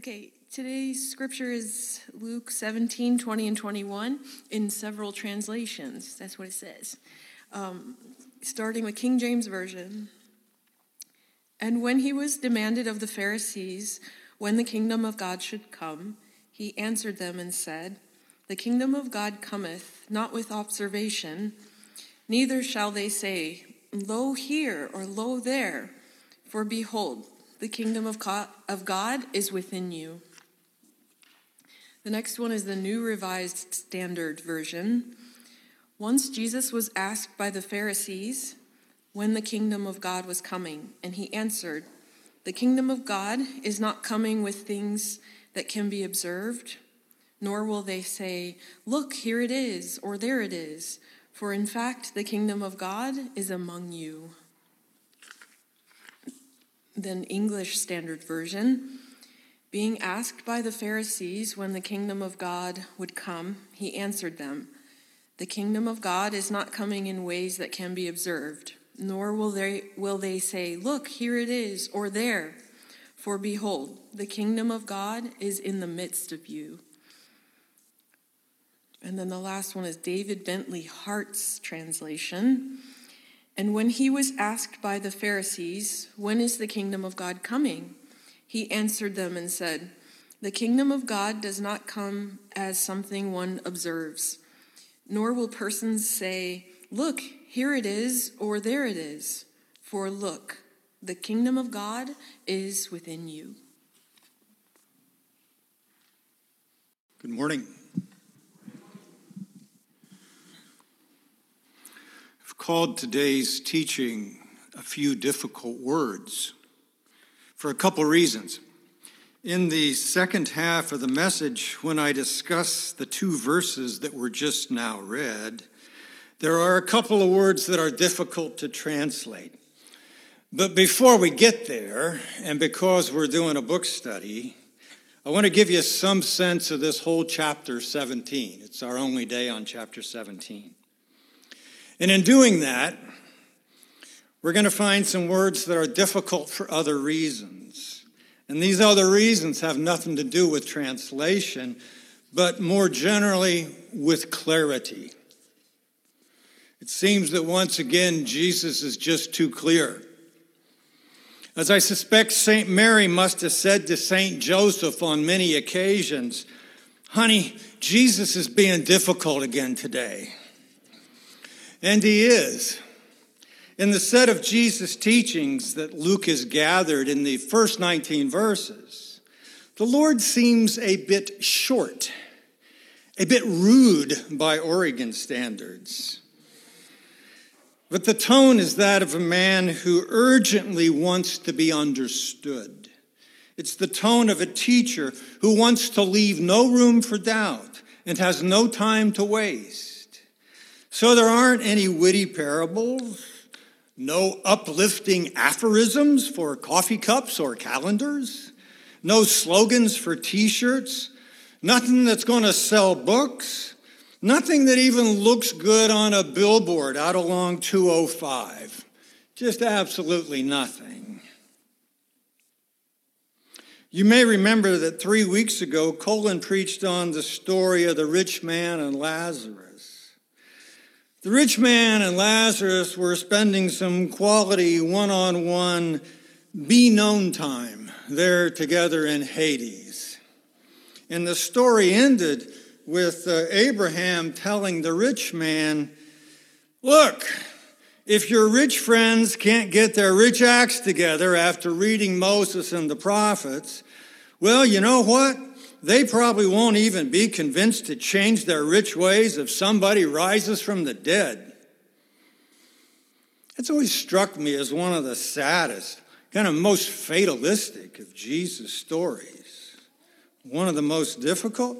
Okay, today's scripture is Luke 17, 20, and 21 in several translations. That's what it says. Starting with King James Version. And when he was demanded of the Pharisees when the kingdom of God should come, he answered them and said, "The kingdom of God cometh not with observation, neither shall they say, Lo here, or Lo there, for behold, the kingdom of God is within you." The next one is the New Revised Standard Version. Once Jesus was asked by the Pharisees when the kingdom of God was coming, and he answered, "The kingdom of God is not coming with things that can be observed, nor will they say, Look, here it is, or there it is, for in fact the kingdom of God is among you." Then English Standard Version. Being asked by the Pharisees when the kingdom of God would come, he answered them, "The kingdom of God is not coming in ways that can be observed, nor will they say, Look, here it is, or there, for behold, the kingdom of God is in the midst of you." And then the last one is David Bentley Hart's translation. And when he was asked by the Pharisees, "When is the kingdom of God coming?" he answered them and said, "The kingdom of God does not come as something one observes, nor will persons say, Look, here it is, or there it is. For look, the kingdom of God is within you." Good morning. I've called today's teaching a few difficult words for a couple reasons. In the second half of the message, when I discuss the two verses that were just now read, there are a couple of words that are difficult to translate. But before we get there, and because we're doing a book study, I want to give you some sense of this whole chapter 17. It's our only day on chapter 17. And in doing that, we're going to find some words that are difficult for other reasons. And these other reasons have nothing to do with translation, but more generally with clarity. It seems that once again, Jesus is just too clear. As I suspect St. Mary must have said to St. Joseph on many occasions, "Honey, Jesus is being difficult again today." And he is. In the set of Jesus' teachings that Luke has gathered in the first 19 verses, the Lord seems a bit short, a bit rude by Oregon standards. But the tone is that of a man who urgently wants to be understood. It's the tone of a teacher who wants to leave no room for doubt and has no time to waste. So there aren't any witty parables, no uplifting aphorisms for coffee cups or calendars, no slogans for t-shirts, nothing that's going to sell books, nothing that even looks good on a billboard out along 205. Just absolutely nothing. You may remember that 3 weeks ago, Colin preached on the story of the rich man and Lazarus. The rich man and Lazarus were spending some quality one-on-one be-known time there together in Hades. And the story ended with Abraham telling the rich man, "Look, if your rich friends can't get their rich acts together after reading Moses and the prophets, well, you know what? They probably won't even be convinced to change their rich ways if somebody rises from the dead." It's always struck me as one of the saddest, kind of most fatalistic of Jesus' stories. One of the most difficult.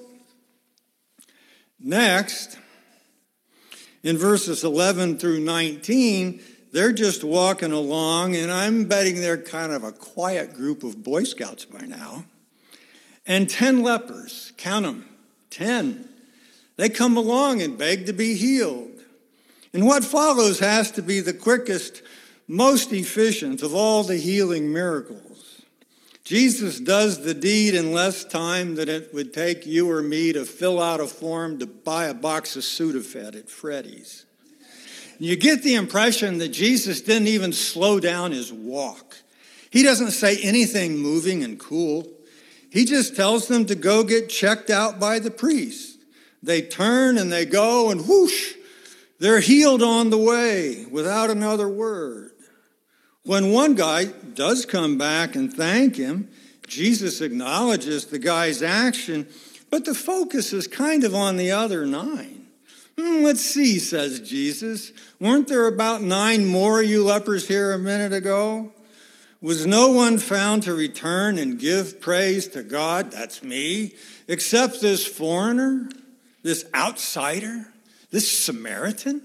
Next, in verses 11 through 19, they're just walking along, and I'm betting they're kind of a quiet group of Boy Scouts by now. And 10 lepers, count them, 10. They come along and beg to be healed. And what follows has to be the quickest, most efficient of all the healing miracles. Jesus does the deed in less time than it would take you or me to fill out a form to buy a box of Sudafed at Freddy's. You get the impression that Jesus didn't even slow down his walk. He doesn't say anything moving and cool. He just tells them to go get checked out by the priest. They turn and they go, and whoosh, they're healed on the way without another word. When one guy does come back and thank him, Jesus acknowledges the guy's action, but the focus is kind of on the other 9. Let's see, says Jesus. Weren't there about 9 more you lepers here a minute ago? Was no one found to return and give praise to God, that's me, except this foreigner, this outsider, this Samaritan?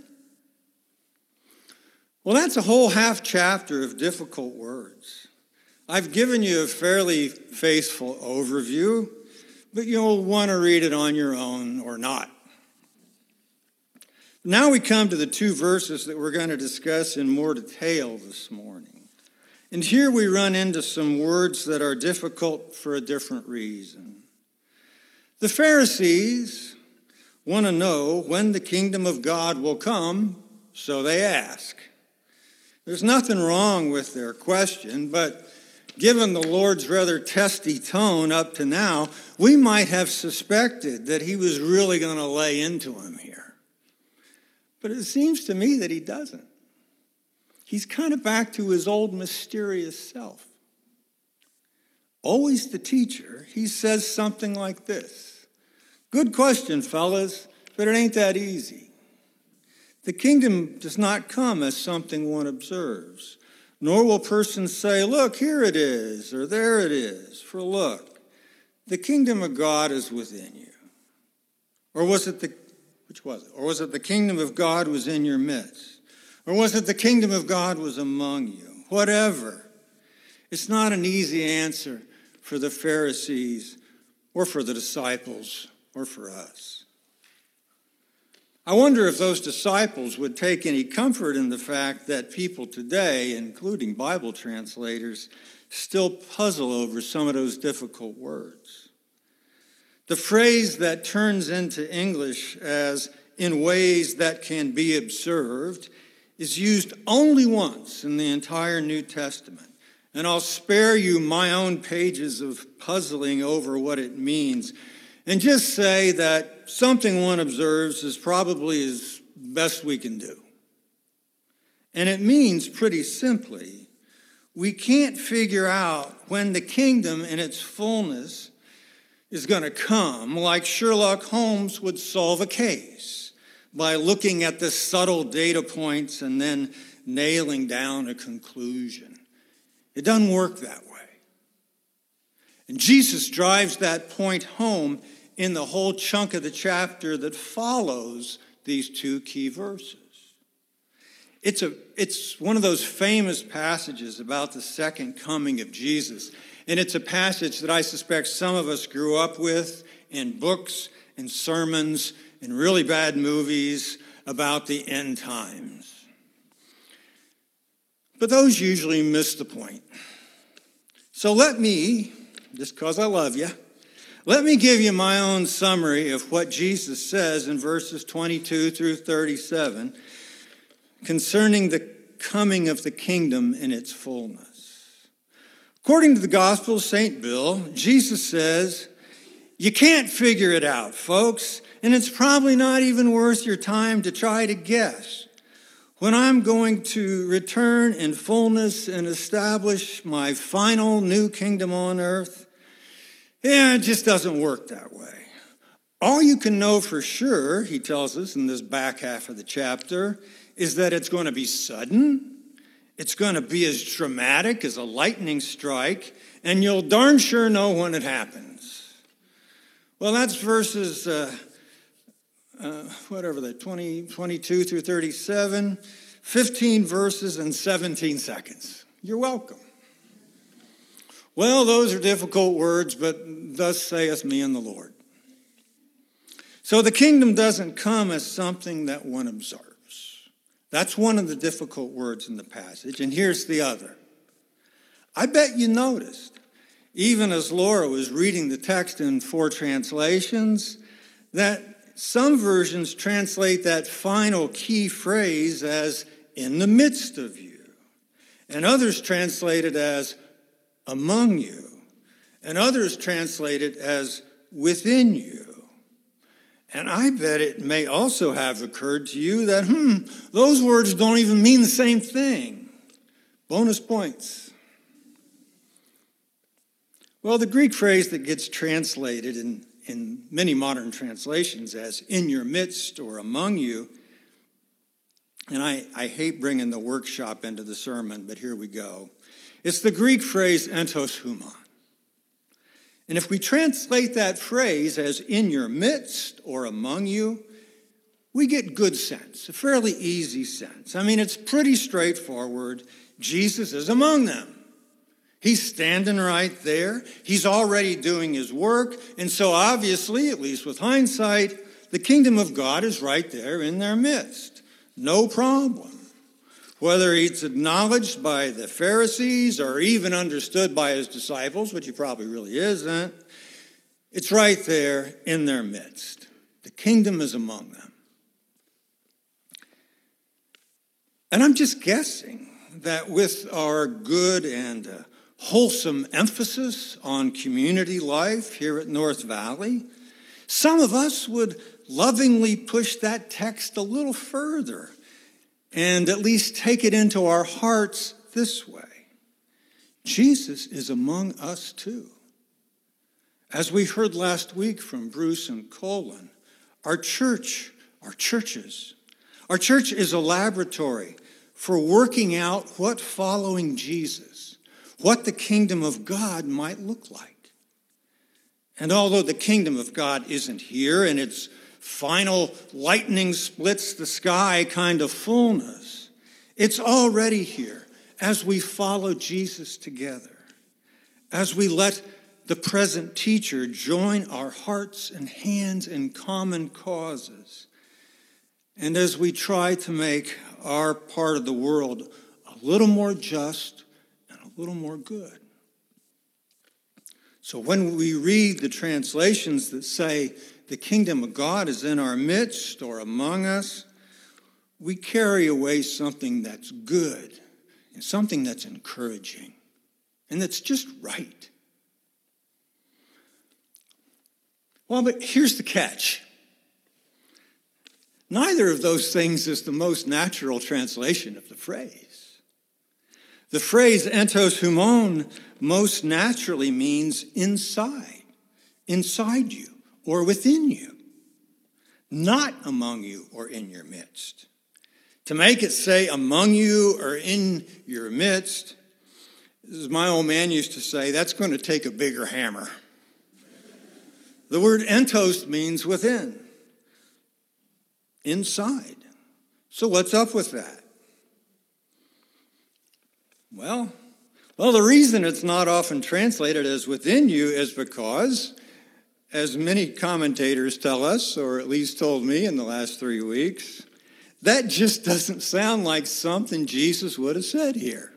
Well, that's a whole half chapter of difficult words. I've given you a fairly faithful overview, but you'll want to read it on your own or not. Now we come to the 2 verses that we're going to discuss in more detail this morning. And here we run into some words that are difficult for a different reason. The Pharisees want to know when the kingdom of God will come, so they ask. There's nothing wrong with their question, but given the Lord's rather testy tone up to now, we might have suspected that he was really going to lay into him here. But it seems to me that he doesn't. He's kind of back to his old mysterious self. Always the teacher, he says something like this. Good question, fellas, but it ain't that easy. The kingdom does not come as something one observes, nor will persons say, look, here it is, or there it is, for look, the kingdom of God is within you. Or was it Or was it the kingdom of God was in your midst? Or was it the kingdom of God was among you? Whatever. It's not an easy answer for the Pharisees or for the disciples or for us. I wonder if those disciples would take any comfort in the fact that people today, including Bible translators, still puzzle over some of those difficult words. The phrase that turns into English as in ways that can be observed is used only once in the entire New Testament. And I'll spare you my own pages of puzzling over what it means and just say that something one observes is probably as best we can do. And it means pretty simply, we can't figure out when the kingdom in its fullness is going to come like Sherlock Holmes would solve a case by looking at the subtle data points and then nailing down a conclusion. It doesn't work that way. And Jesus drives that point home in the whole chunk of the chapter that follows these 2 key verses. It's one of those famous passages about the second coming of Jesus. And it's a passage that I suspect some of us grew up with in books and sermons and really bad movies about the end times. But those usually miss the point. So let me, just because I love you, let me give you my own summary of what Jesus says in verses 22 through 37 concerning the coming of the kingdom in its fullness. According to the Gospel of St. Bill, Jesus says, you can't figure it out, folks, and it's probably not even worth your time to try to guess. When I'm going to return in fullness and establish my final new kingdom on earth, it just doesn't work that way. All you can know for sure, he tells us in this back half of the chapter, is that it's going to be sudden, it's going to be as dramatic as a lightning strike, and you'll darn sure know when it happens. Well, that's verses, 22 through 37, 15 verses and 17 seconds. You're welcome. Well, those are difficult words, but thus saith me and the Lord. So the kingdom doesn't come as something that one observes. That's one of the difficult words in the passage, and here's the other. I bet you noticed even as Laura was reading the text in 4 translations, that some versions translate that final key phrase as in the midst of you, and others translate it as among you, and others translate it as within you. And I bet it may also have occurred to you that, those words don't even mean the same thing. Bonus points. Well, the Greek phrase that gets translated in many modern translations as in your midst or among you, and I hate bringing the workshop into the sermon, but here we go. It's the Greek phrase entos humon. And if we translate that phrase as in your midst or among you, we get good sense, a fairly easy sense. I mean, it's pretty straightforward. Jesus is among them. He's standing right there. He's already doing his work. And so obviously, at least with hindsight, the kingdom of God is right there in their midst. No problem. Whether it's acknowledged by the Pharisees or even understood by his disciples, which he probably really isn't, it's right there in their midst. The kingdom is among them. And I'm just guessing that with our good and wholesome emphasis on community life here at North Valley, some of us would lovingly push that text a little further and at least take it into our hearts this way. Jesus is among us too. As we heard last week from Bruce and Colin, our church is a laboratory for working out what following Jesus, what the kingdom of God might look like. And although the kingdom of God isn't here in its final lightning splits the sky kind of fullness, it's already here as we follow Jesus together, as we let the present teacher join our hearts and hands in common causes, and as we try to make our part of the world a little more just and a little more good. So when we read the translations that say the kingdom of God is in our midst or among us, we carry away something that's good and something that's encouraging and that's just right. Well, but here's the catch. Neither of those things is the most natural translation of the phrase. The phrase entos humon most naturally means inside you or within you, not among you or in your midst. To make it say among you or in your midst, as my old man used to say, that's going to take a bigger hammer. The word entos means within, inside. So what's up with that? Well, the reason it's not often translated as within you is because, as many commentators tell us, or at least told me in the last 3 weeks, that just doesn't sound like something Jesus would have said here.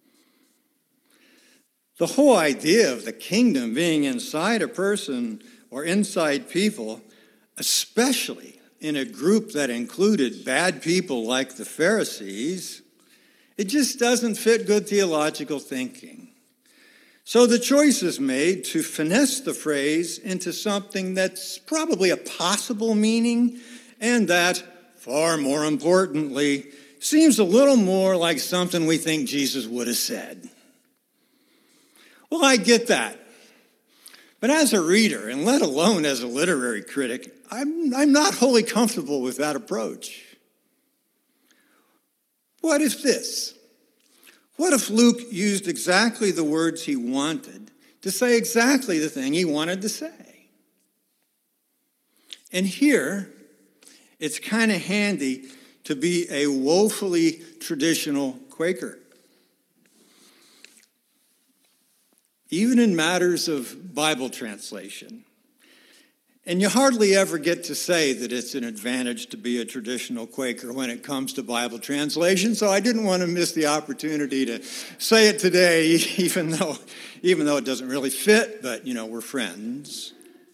The whole idea of the kingdom being inside a person or inside people, especially in a group that included bad people like the Pharisees, it just doesn't fit good theological thinking. So the choice is made to finesse the phrase into something that's probably a possible meaning, and that, far more importantly, seems a little more like something we think Jesus would have said. Well, I get that. But as a reader, and let alone as a literary critic, I'm not wholly comfortable with that approach. What if this? What if Luke used exactly the words he wanted to say exactly the thing he wanted to say? And here, it's kind of handy to be a woefully traditional Quaker. Even in matters of Bible translation. And you hardly ever get to say that it's an advantage to be a traditional Quaker when it comes to Bible translation, so I didn't want to miss the opportunity to say it today, even though it doesn't really fit, but, we're friends.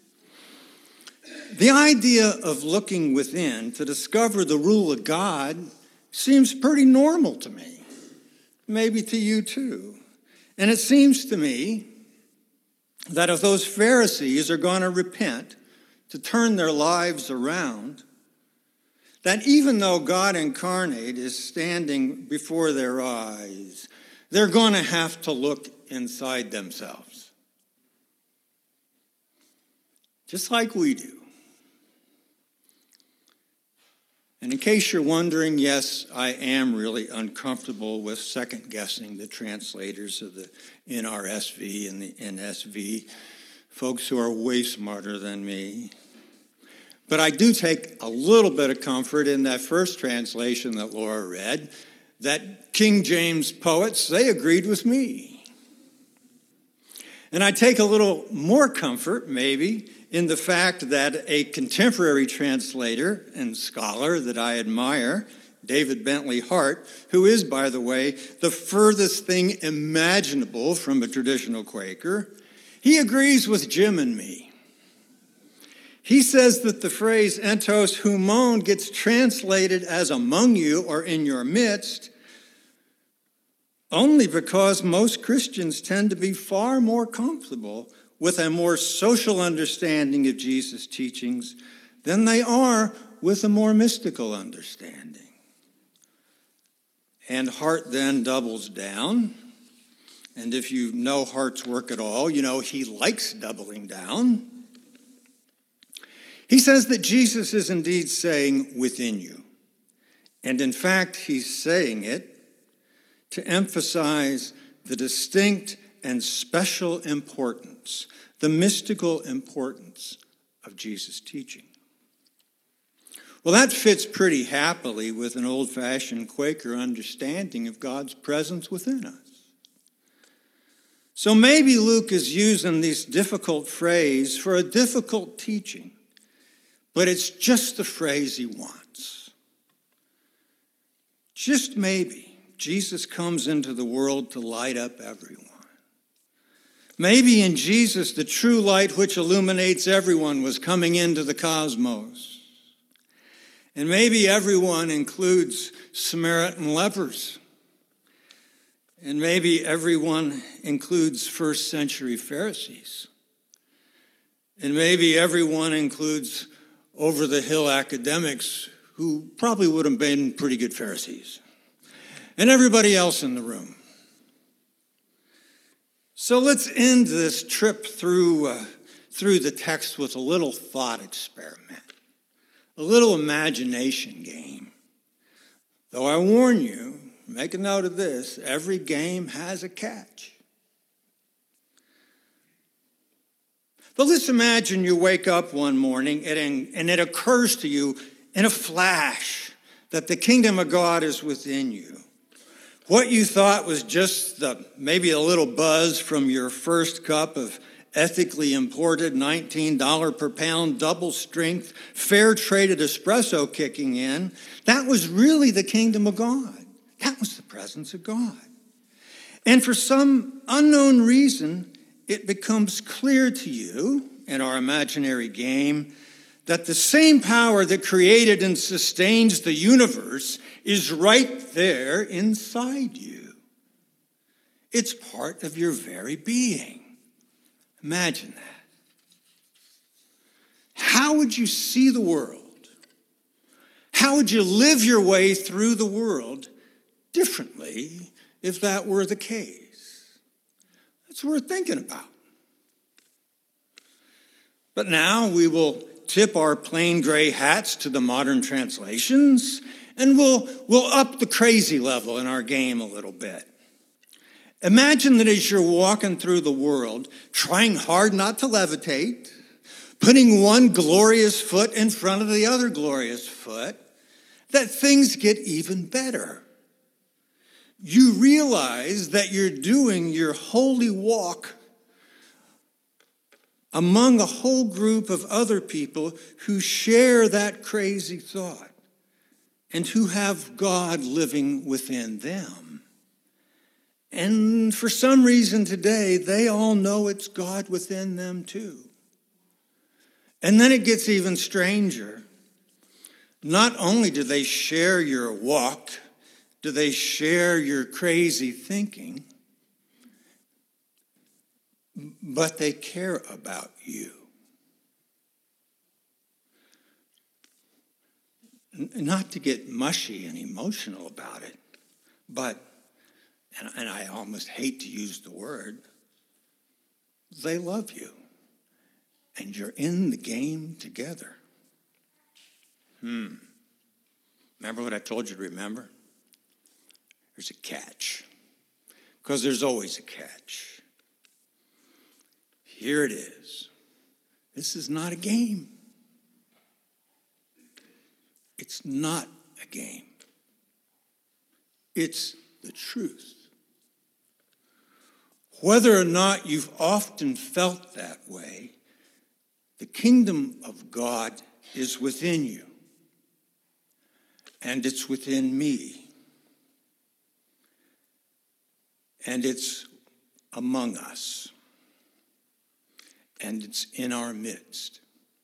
The idea of looking within to discover the rule of God seems pretty normal to me, maybe to you too. And it seems to me that if those Pharisees are going to repent, to turn their lives around, that even though God incarnate is standing before their eyes, they're going to have to look inside themselves. Just like we do. And in case you're wondering, yes, I am really uncomfortable with second-guessing the translators of the NRSV and the NSV, folks who are way smarter than me. But I do take a little bit of comfort in that first translation that Laura read, that King James poets, they agreed with me. And I take a little more comfort, maybe, in the fact that a contemporary translator and scholar that I admire, David Bentley Hart, who is, by the way, the furthest thing imaginable from a traditional Quaker, he agrees with Jim and me. He says that the phrase entos humon gets translated as among you or in your midst only because most Christians tend to be far more comfortable with a more social understanding of Jesus' teachings than they are with a more mystical understanding. And Hart then doubles down. And if you know Hart's work at all, he likes doubling down. He says that Jesus is indeed saying within you. And in fact, he's saying it to emphasize the distinct and special importance, the mystical importance of Jesus' teaching. Well, that fits pretty happily with an old-fashioned Quaker understanding of God's presence within us. So maybe Luke is using this difficult phrase for a difficult teaching, but it's just the phrase he wants. Just maybe Jesus comes into the world to light up everyone. Maybe in Jesus, the true light which illuminates everyone was coming into the cosmos. And maybe everyone includes Samaritan lepers. And maybe everyone includes first century Pharisees. And maybe everyone includes over-the-hill academics who probably would have been pretty good Pharisees. And everybody else in the room. So let's end this trip through the text with a little thought experiment, a little imagination game. Though I warn you, make a note of this, every game has a catch. But let's imagine you wake up one morning and it occurs to you in a flash that the kingdom of God is within you. What you thought was just maybe a little buzz from your first cup of ethically imported $19 per pound double strength fair traded espresso kicking in, that was really the kingdom of God. That was the presence of God. And for some unknown reason, it becomes clear to you in our imaginary game that the same power that created and sustains the universe is right there inside you. It's part of your very being. Imagine that. How would you see the world? How would you live your way through the world differently if that were the case? That's worth thinking about. But now we will tip our plain gray hats to the modern translations, and we'll up the crazy level in our game a little bit. Imagine that as you're walking through the world, trying hard not to levitate, putting one glorious foot in front of the other glorious foot, that things get even better. You realize that you're doing your holy walk among a whole group of other people who share that crazy thought and who have God living within them. And for some reason today, they all know it's God within them too. And then it gets even stranger. Not only do they share your walk, do they share your crazy thinking, but they care about you. Not to get mushy and emotional about it, but, and I almost hate to use the word, they love you. And you're in the game together. Remember what I told you to remember? There's a catch. Because there's always a catch. Here it is. This is not a game. It's not a game. It's the truth. Whether or not you've often felt that way, the kingdom of God is within you. And it's within me. And it's among us. And it's in our midst.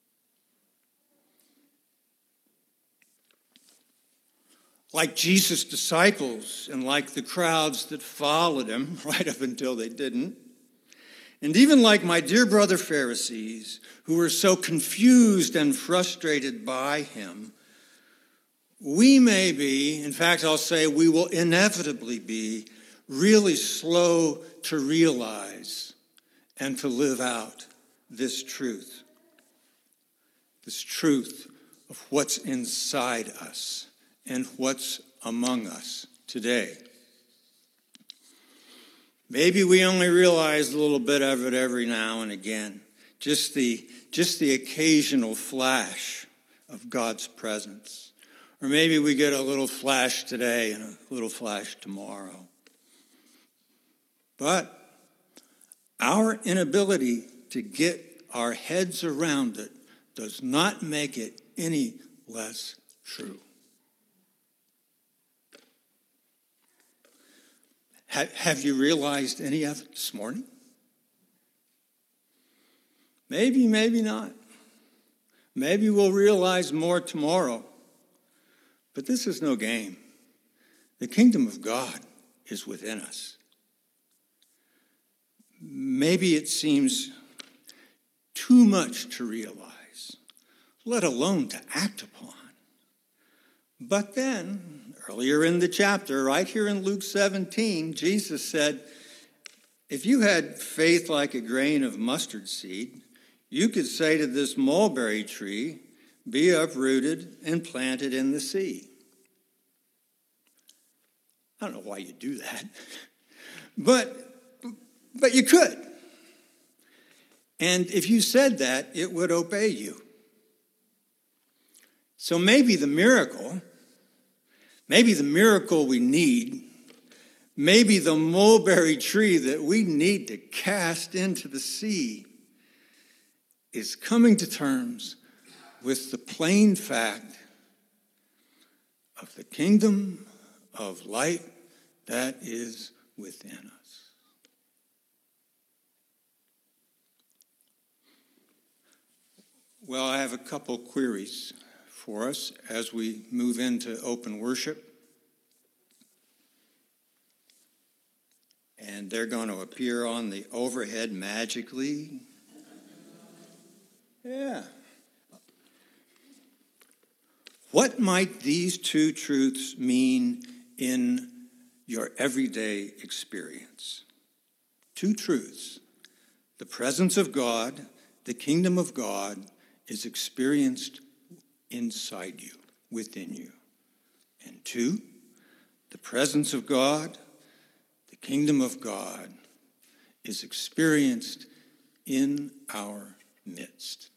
Like Jesus' disciples and like the crowds that followed him, right up until they didn't, and even like my dear brother Pharisees, who were so confused and frustrated by him, we may be, in fact, I'll say we will inevitably be, really slow to realize and to live out this truth of what's inside us and what's among us today. Maybe we only realize a little bit of it every now and again, just the occasional flash of God's presence. Or maybe we get a little flash today and a little flash tomorrow. But our inability to get our heads around it does not make it any less true. Have you realized any of it this morning? Maybe, maybe not. Maybe we'll realize more tomorrow. But this is no game. The kingdom of God is within us. Maybe it seems too much to realize, let alone to act upon. But then, earlier in the chapter, right here in Luke 17, Jesus said, if you had faith like a grain of mustard seed, you could say to this mulberry tree, be uprooted and planted in the sea. I don't know why you do that, but you could. And if you said that, it would obey you. So maybe the miracle we need, maybe the mulberry tree that we need to cast into the sea is coming to terms with the plain fact of the kingdom of light that is within us. Well, I have a couple queries for us as we move into open worship. And they're going to appear on the overhead magically. Yeah. What might these two truths mean in your everyday experience? Two truths. The presence of God, the kingdom of God, is experienced inside you, within you. And two, the presence of God, the kingdom of God, is experienced in our midst.